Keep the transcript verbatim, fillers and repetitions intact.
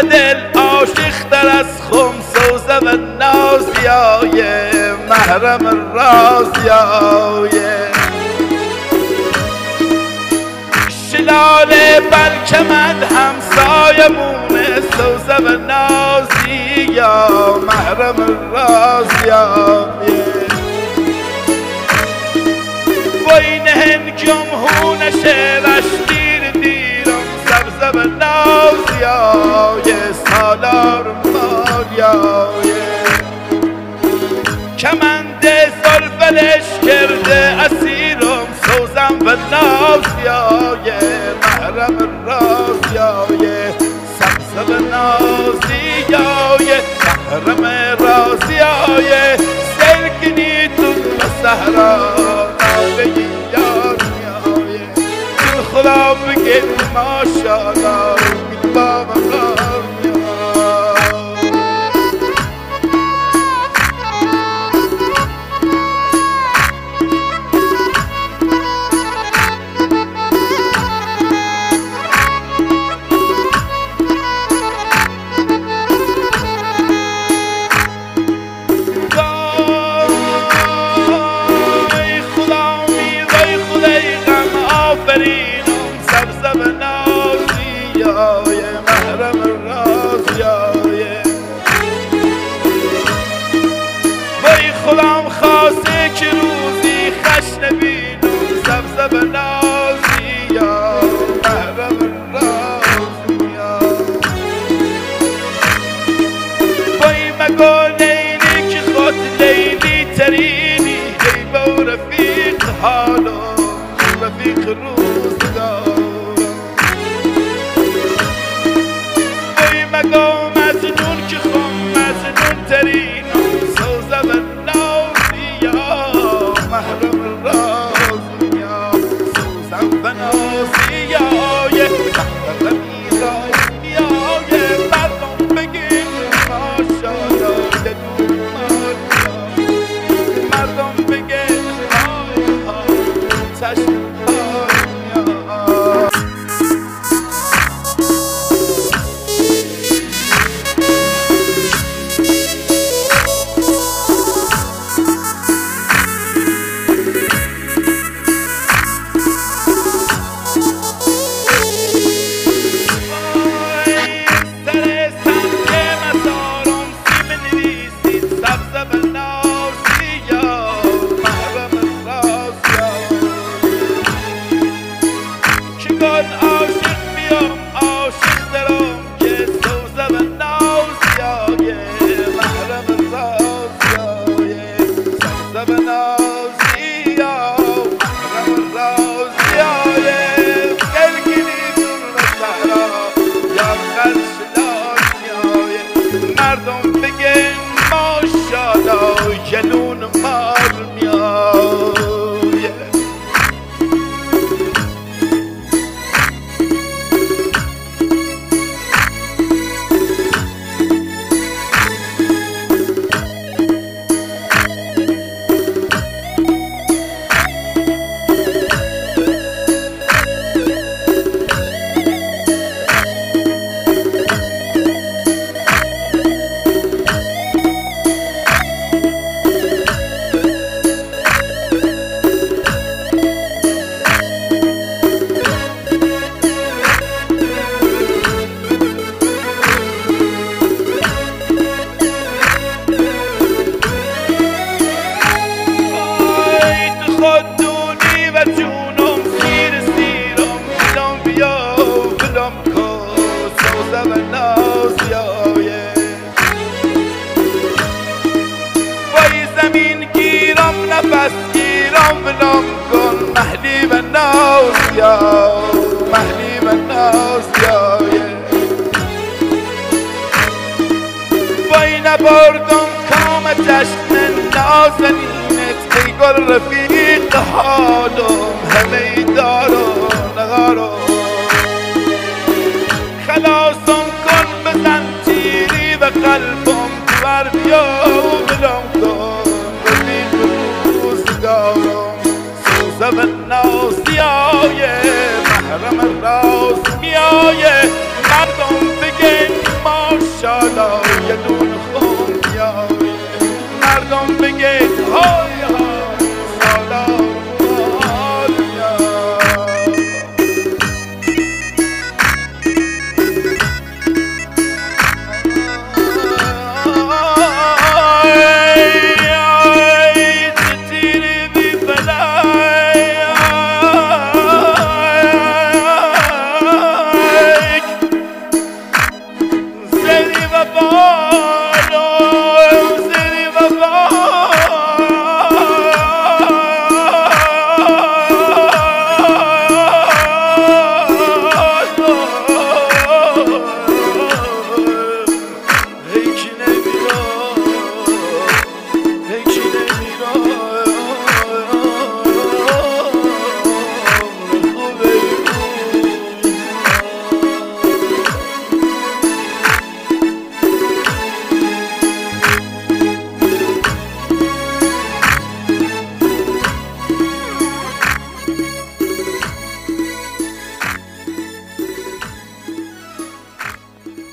دل عاشق‌تر از خم سوزه و نازیای محرم رازیای شلاله بلکه من همسایمونه سوزه و نازی یا محرم رازیای وای نهن جمهون شعرش دیر دیرم سبزه و نازیای سالار مالیای کمند زلفلش کرده اسیرم سوزم و نازیای محرم رازیای سبزه و نازیای محرم رازیای سلکنی تو صحرا ناوهی یار میای دل خدا بگه ماشاءالله بگه با مقام خودم خواسته که روزی خش نبینم سبزه به نازی یا محرم رازی وای مگو لیلی که خود لیلی ترینی ای با رفیق حالم رفیق روزگارم وای مگو مجنون که خود مجنون ترینم سوزه و محرم رازیا سوزم و نازیای محرمی رازیای مردم بگین ماشاءالله دلون ماریا مردم بگین آها چشم مردم بگن ماشاءالله جنون مار میای نفس گیرم ولم کن محلی و ناز یا محلی و ناز یا وای نبردم کام جشن نازنینت ای گل رفیق حالم همه دارم نگارم خلاصم کن بزن تیری و قلبم بر بیا ولم کن